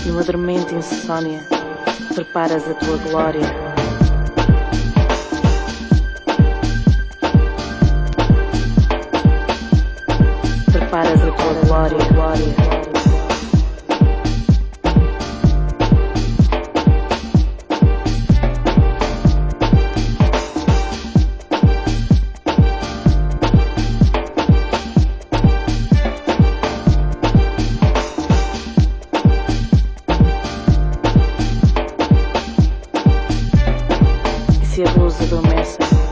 Numa dormente insônia, preparas a tua glória. Preparas a tua glória. Se a luz adormece,